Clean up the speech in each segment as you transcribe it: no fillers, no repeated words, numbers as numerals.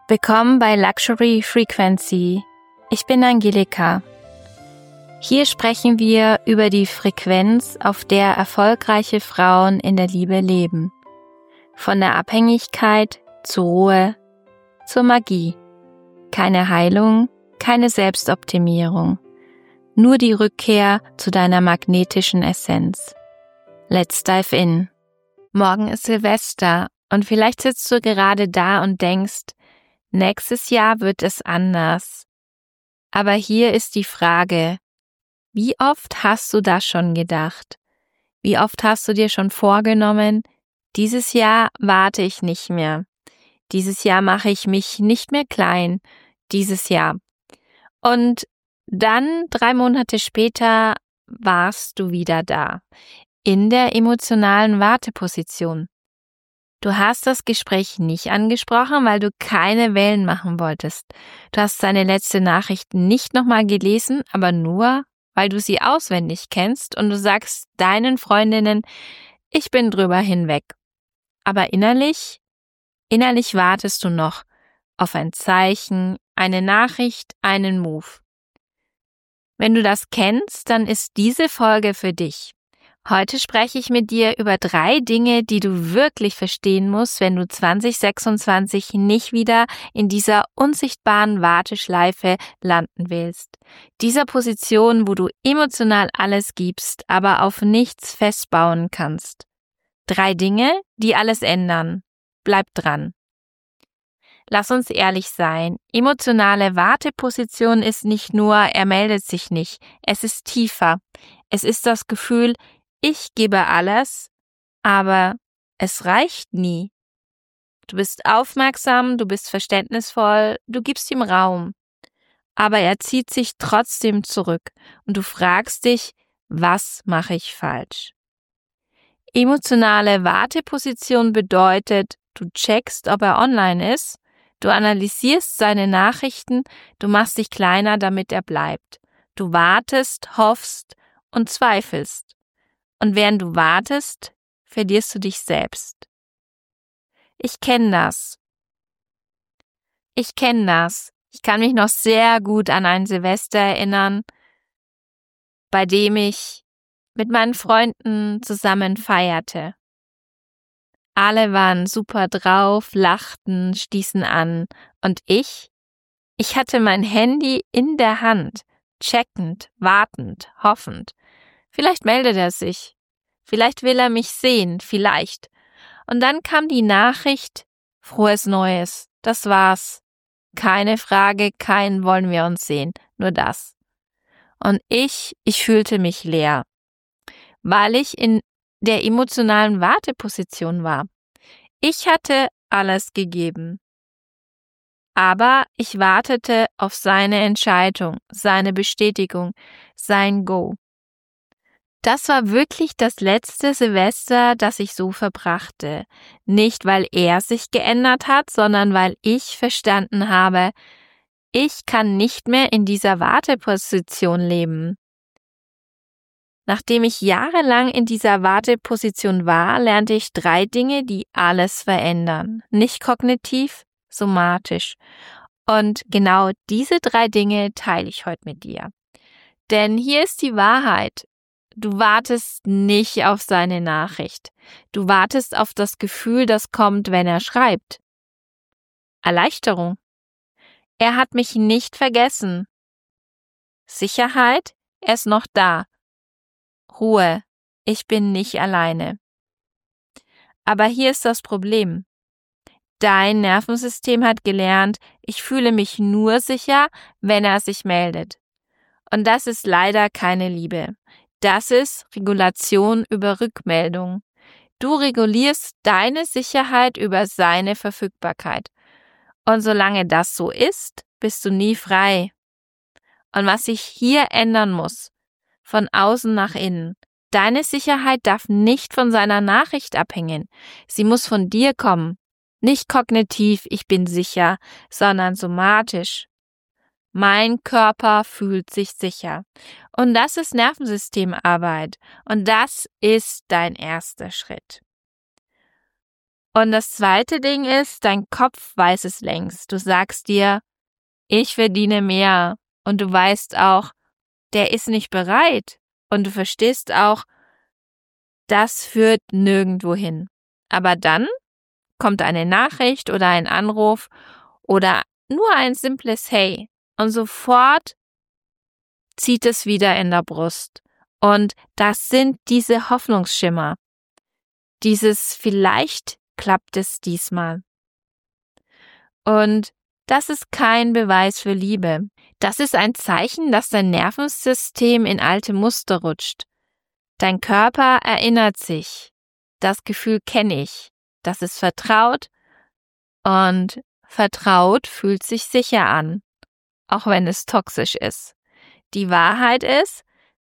Willkommen bei Luxury Frequency. Ich bin Angelika. Hier sprechen wir über die Frequenz, auf der erfolgreiche Frauen in der Liebe leben. Von der Abhängigkeit zur Ruhe, zur Magie. Keine Heilung, keine Selbstoptimierung. Nur die Rückkehr zu deiner magnetischen Essenz. Let's dive in. Morgen ist Silvester und vielleicht sitzt du gerade da und denkst, nächstes Jahr wird es anders. Aber hier ist die Frage, wie oft hast du das schon gedacht? Wie oft hast du dir schon vorgenommen, dieses Jahr warte ich nicht mehr. Dieses Jahr mache ich mich nicht mehr klein. Dieses Jahr. Und dann 3 Monate später warst du wieder da. In der emotionalen Warteposition. Du hast das Gespräch nicht angesprochen, weil du keine Wellen machen wolltest. Du hast seine letzte Nachricht nicht nochmal gelesen, aber nur, weil du sie auswendig kennst und du sagst deinen Freundinnen, ich bin drüber hinweg. Aber innerlich wartest du noch auf ein Zeichen, eine Nachricht, einen Move. Wenn du das kennst, dann ist diese Folge für dich. Heute spreche ich mit dir über 3 Dinge, die du wirklich verstehen musst, wenn du 2026 nicht wieder in dieser unsichtbaren Warteschleife landen willst. Dieser Position, wo du emotional alles gibst, aber auf nichts festbauen kannst. 3 Dinge, die alles ändern. Bleib dran. Lass uns ehrlich sein, emotionale Warteposition ist nicht nur, er meldet sich nicht, es ist tiefer. Es ist das Gefühl, ich gebe alles, aber es reicht nie. Du bist aufmerksam, du bist verständnisvoll, du gibst ihm Raum. Aber er zieht sich trotzdem zurück und du fragst dich, was mache ich falsch? Emotionale Warteposition bedeutet, du checkst, ob er online ist, du analysierst seine Nachrichten, du machst dich kleiner, damit er bleibt. Du wartest, hoffst und zweifelst. Und während du wartest, verlierst du dich selbst. Ich kenne das. Ich kann mich noch sehr gut an ein Silvester erinnern, bei dem ich mit meinen Freunden zusammen feierte. Alle waren super drauf, lachten, stießen an. Und ich hatte mein Handy in der Hand, checkend, wartend, hoffend. Vielleicht meldet er sich. Vielleicht will er mich sehen, vielleicht. Und dann kam die Nachricht, frohes Neues, das war's. Keine Frage, kein wollen wir uns sehen, nur das. Und ich fühlte mich leer, weil ich in der emotionalen Warteposition war. Ich hatte alles gegeben. Aber ich wartete auf seine Entscheidung, seine Bestätigung, sein Go. Das war wirklich das letzte Silvester, das ich so verbrachte. Nicht, weil er sich geändert hat, sondern weil ich verstanden habe, ich kann nicht mehr in dieser Warteposition leben. Nachdem ich jahrelang in dieser Warteposition war, lernte ich 3 Dinge, die alles verändern. Nicht kognitiv, somatisch. Und genau diese 3 Dinge teile ich heute mit dir. Denn hier ist die Wahrheit. Du wartest nicht auf seine Nachricht. Du wartest auf das Gefühl, das kommt, wenn er schreibt. Erleichterung. Er hat mich nicht vergessen. Sicherheit, er ist noch da. Ruhe, ich bin nicht alleine. Aber hier ist das Problem. Dein Nervensystem hat gelernt, ich fühle mich nur sicher, wenn er sich meldet. Und das ist leider keine Liebe. Das ist Regulation über Rückmeldung. Du regulierst deine Sicherheit über seine Verfügbarkeit. Und solange das so ist, bist du nie frei. Und was sich hier ändern muss, von außen nach innen, deine Sicherheit darf nicht von seiner Nachricht abhängen. Sie muss von dir kommen. Nicht kognitiv, ich bin sicher, sondern somatisch. Mein Körper fühlt sich sicher. Und das ist Nervensystemarbeit. Und das ist dein erster Schritt. Und das zweite Ding ist, dein Kopf weiß es längst. Du sagst dir, ich verdiene mehr. Und du weißt auch, der ist nicht bereit. Und du verstehst auch, das führt nirgendwo hin. Aber dann kommt eine Nachricht oder ein Anruf oder nur ein simples Hey. Und sofort zieht es wieder in der Brust. Und das sind diese Hoffnungsschimmer. Dieses vielleicht klappt es diesmal. Und das ist kein Beweis für Liebe. Das ist ein Zeichen, dass dein Nervensystem in alte Muster rutscht. Dein Körper erinnert sich. Das Gefühl kenne ich. Das ist vertraut. Und vertraut fühlt sich sicher an, auch wenn es toxisch ist. Die Wahrheit ist,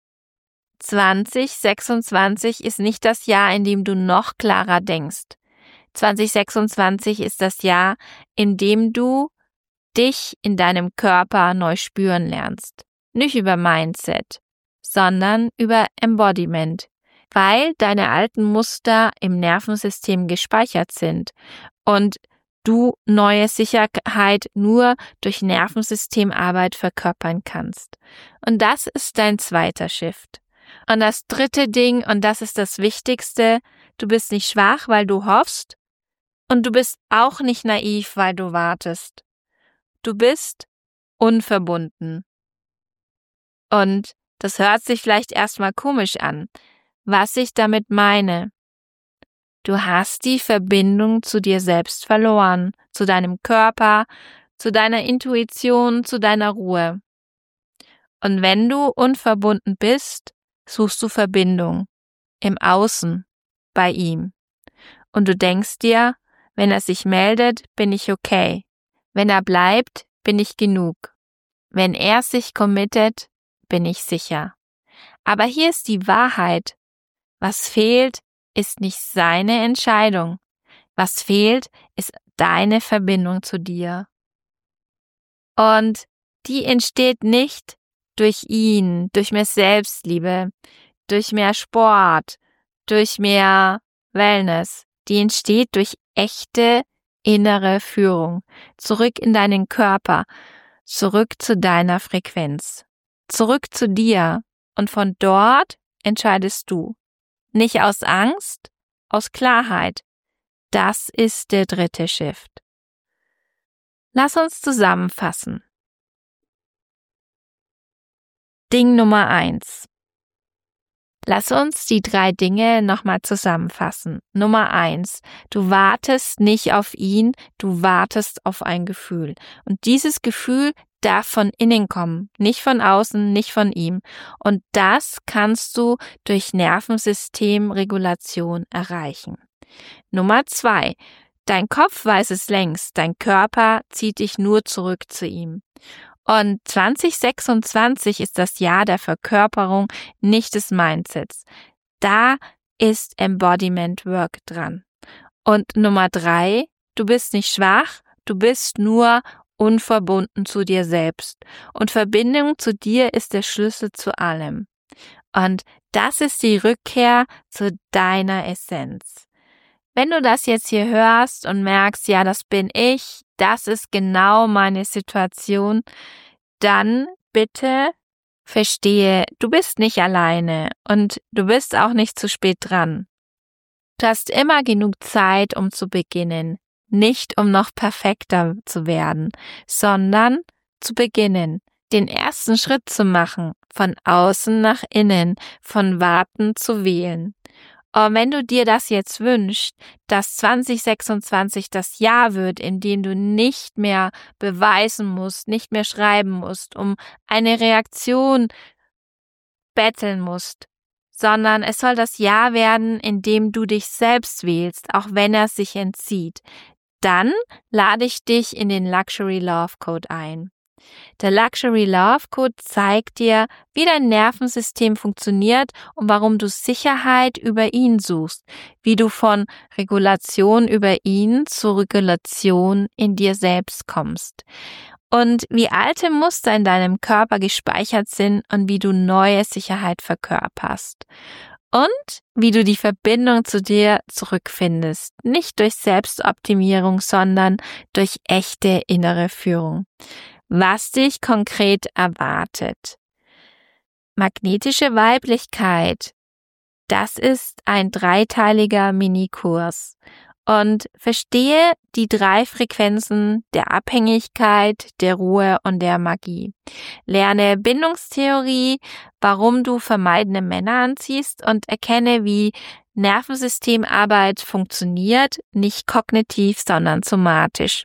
2026 ist nicht das Jahr, in dem du noch klarer denkst. 2026 ist das Jahr, in dem du dich in deinem Körper neu spüren lernst. Nicht über Mindset, sondern über Embodiment, weil deine alten Muster im Nervensystem gespeichert sind und du neue Sicherheit nur durch Nervensystemarbeit verkörpern kannst. Und das ist dein zweiter Shift. Und das dritte Ding, und das ist das Wichtigste, du bist nicht schwach, weil du hoffst, und du bist auch nicht naiv, weil du wartest. Du bist unverbunden. Und das hört sich vielleicht erstmal komisch an. Was ich damit meine: Du hast die Verbindung zu dir selbst verloren, zu deinem Körper, zu deiner Intuition, zu deiner Ruhe. Und wenn du unverbunden bist, suchst du Verbindung im Außen bei ihm. Und du denkst dir, wenn er sich meldet, bin ich okay. Wenn er bleibt, bin ich genug. Wenn er sich committet, bin ich sicher. Aber hier ist die Wahrheit. Was fehlt, ist nicht seine Entscheidung. Was fehlt, ist deine Verbindung zu dir. Und die entsteht nicht durch ihn, durch mehr Selbstliebe, durch mehr Sport, durch mehr Wellness. Die entsteht durch echte innere Führung. Zurück in deinen Körper, zurück zu deiner Frequenz, zurück zu dir. Und von dort entscheidest du. Nicht aus Angst, aus Klarheit. Das ist der dritte Shift. Lass uns zusammenfassen. Ding Nummer 1. Lass uns die 3 Dinge nochmal zusammenfassen. Nummer 1. Du wartest nicht auf ihn, du wartest auf ein Gefühl. Und dieses Gefühl darf von innen kommen, nicht von außen, nicht von ihm. Und das kannst du durch Nervensystemregulation erreichen. Nummer 2. Dein Kopf weiß es längst, dein Körper zieht dich nur zurück zu ihm. Und 2026 ist das Jahr der Verkörperung, nicht des Mindsets. Da ist Embodiment Work dran. Und Nummer 3, du bist nicht schwach, du bist nur unverbunden zu dir selbst. Und Verbindung zu dir ist der Schlüssel zu allem. Und das ist die Rückkehr zu deiner Essenz. Wenn du das jetzt hier hörst und merkst, ja, das bin ich, das ist genau meine Situation, dann bitte verstehe, du bist nicht alleine und du bist auch nicht zu spät dran. Du hast immer genug Zeit, um zu beginnen, nicht um noch perfekter zu werden, sondern zu beginnen, den ersten Schritt zu machen, von außen nach innen, von Warten zu wählen. Und wenn du dir das jetzt wünschst, dass 2026 das Jahr wird, in dem du nicht mehr beweisen musst, nicht mehr schreiben musst, um eine Reaktion betteln musst, sondern es soll das Jahr werden, in dem du dich selbst wählst, auch wenn er sich entzieht, dann lade ich dich in den Luxury Love Code ein. Der Luxury Love Code zeigt dir, wie dein Nervensystem funktioniert und warum du Sicherheit über ihn suchst, wie du von Regulation über ihn zur Regulation in dir selbst kommst und wie alte Muster in deinem Körper gespeichert sind und wie du neue Sicherheit verkörperst. und wie du die Verbindung zu dir zurückfindest. Nicht durch Selbstoptimierung, sondern durch echte innere Führung. Was dich konkret erwartet. Magnetische Weiblichkeit. Das ist ein 3-teiliger Minikurs. Und verstehe die 3 Frequenzen der Abhängigkeit, der Ruhe und der Magie. Lerne Bindungstheorie, warum du vermeidende Männer anziehst und erkenne, wie Nervensystemarbeit funktioniert, nicht kognitiv, sondern somatisch.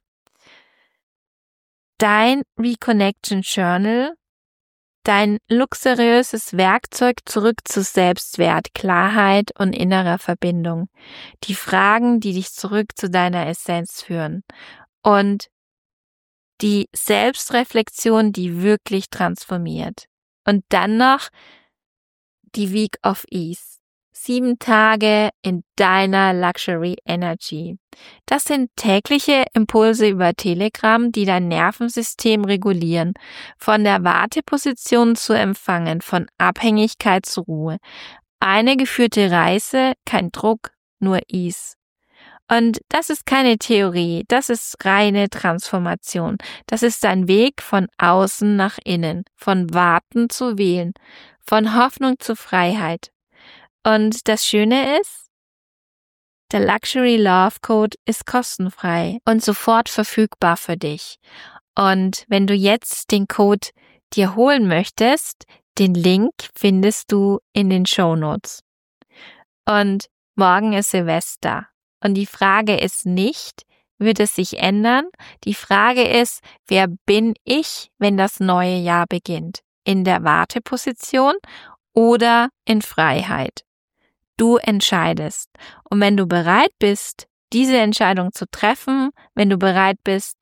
Dein Reconnection Journal, dein luxuriöses Werkzeug zurück zu Selbstwert, Klarheit und innerer Verbindung. Die Fragen, die dich zurück zu deiner Essenz führen. Und die Selbstreflexion, die wirklich transformiert. Und dann noch die Week of Ease. 7 Tage in deiner Luxury Energy. Das sind tägliche Impulse über Telegram, die dein Nervensystem regulieren. Von der Warteposition zu empfangen, von Abhängigkeit zu Ruhe. Eine geführte Reise, kein Druck, nur Ease. Und das ist keine Theorie, das ist reine Transformation. Das ist ein Weg von außen nach innen, von Warten zu Wählen, von Hoffnung zu Freiheit. Und das Schöne ist, der Luxury Love Code ist kostenfrei und sofort verfügbar für dich. Und wenn du jetzt den Code dir holen möchtest, den Link findest du in den Shownotes. Und morgen ist Silvester. Und die Frage ist nicht, wird es sich ändern? Die Frage ist, wer bin ich, wenn das neue Jahr beginnt? In der Warteposition oder in Freiheit? Du entscheidest. Und wenn du bereit bist, diese Entscheidung zu treffen, wenn du bereit bist,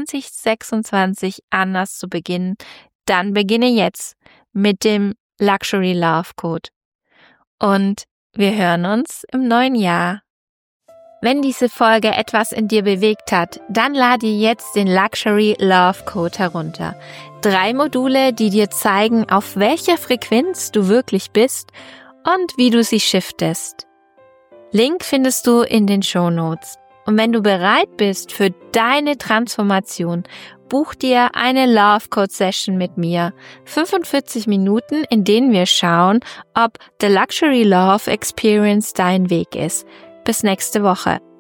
2026 anders zu beginnen, dann beginne jetzt mit dem Luxury Love Code. Und wir hören uns im neuen Jahr. Wenn diese Folge etwas in dir bewegt hat, dann lade jetzt den Luxury Love Code herunter. 3 Module, die dir zeigen, auf welcher Frequenz du wirklich bist und wie du sie shiftest. Link findest du in den Shownotes. Und wenn du bereit bist für deine Transformation, buch dir eine Love Code Session mit mir. 45 Minuten, in denen wir schauen, ob the Luxury Love Experience dein Weg ist. Bis nächste Woche.